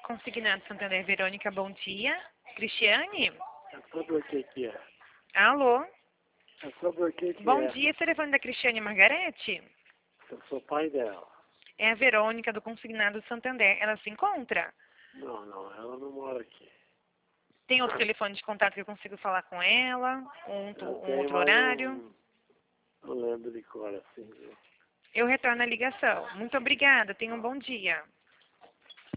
Consignado Santander, Verônica, bom dia. Cristiane? É sobre o que é? Alô? É sobre o que Bom é? dia, esse telefone da Cristiane Margarete? Eu sou pai dela. É a Verônica, do Consignado Santander. Ela se encontra? Não, ela não mora aqui. Tem outro telefone de contato que eu consigo falar com ela? Eu Um tenho, outro mas horário? não lembro de cor assim, viu? Eu retorno a ligação. Muito obrigada, tenha um bom dia.